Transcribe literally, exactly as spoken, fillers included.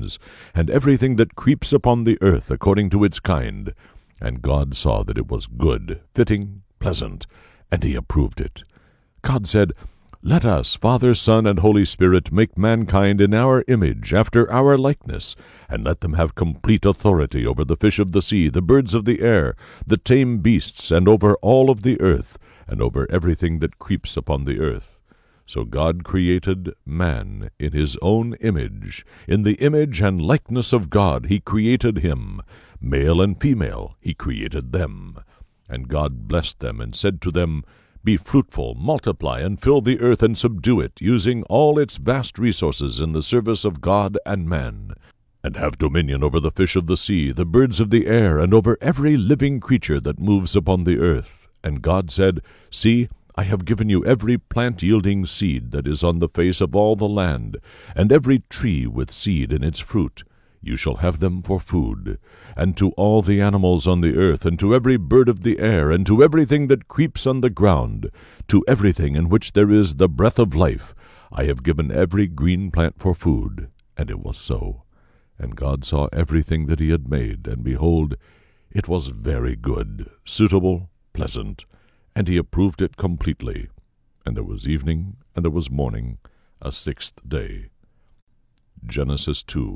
kinds, and everything that creeps upon the earth according to its kind. And God saw that it was good, fitting, pleasant, and he approved it. God said, Let us, Father, Son, and Holy Spirit, make mankind in our image, after our likeness, and let them have complete authority over the fish of the sea, the birds of the air, the tame beasts, and over all of the earth, and over everything that creeps upon the earth. So God created man in his own image. In the image and likeness of God he created him. Male and female he created them. And God blessed them and said to them, Be fruitful, multiply, and fill the earth and subdue it, using all its vast resources in the service of God and man. And have dominion over the fish of the sea, the birds of the air, and over every living creature that moves upon the earth. And God said, See, I have given you every plant-yielding seed that is on the face of all the land, and every tree with seed in its fruit. You shall have them for food. And to all the animals on the earth, and to every bird of the air, and to everything that creeps on the ground, to everything in which there is the breath of life, I have given every green plant for food. And it was so. And God saw everything that he had made, and behold, it was very good, suitable, pleasant, and he approved it completely. And there was evening, and there was morning, a sixth day. Genesis two.